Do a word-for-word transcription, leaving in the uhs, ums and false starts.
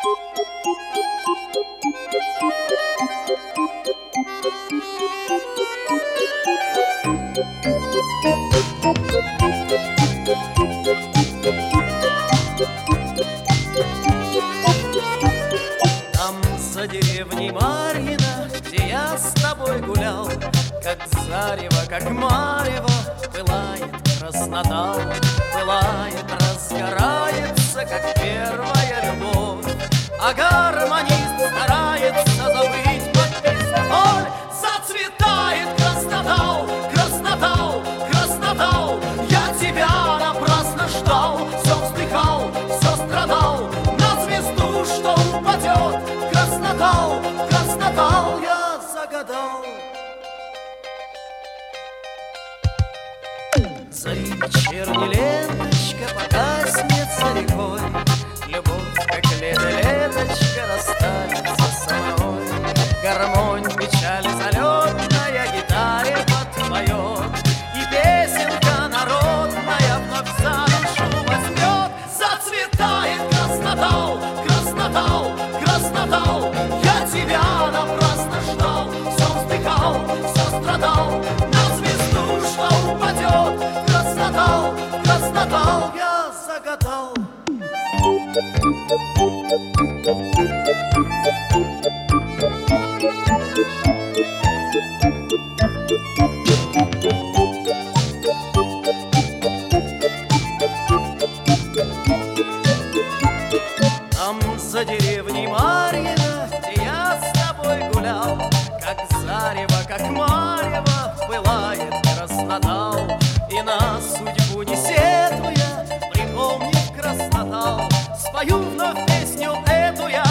Там за деревней Марьино, где я с тобой гулял, как зарево, как марево, пылает краснота, пылает, разгорается, как первая любовь. А гармонист старается забыть под песню. Зацветает краснота, краснота, краснота. Я тебя напрасно ждал, все вздыхал, все страдал. На звезду, что упадет, краснота, краснота, я загадал. За вечерней ленточка погаснется рекой, любовь, как лето-леточка, растает со мной. Гармонь печали залетная гитаре подпоет, и песенка народная вновь за душу возьмет. Зацветает краснота, краснота, краснота. Я тебя напрасно ждал, все вздыхал, все страдал. На звезду, что упадет, краснота, краснота, я загадал. Там за деревней Марьино, где я с тобой гулял, как зарево, как марево, пылает краснота. И на судьбу не сетуя, припомнив красноту, спою вновь песню эту я.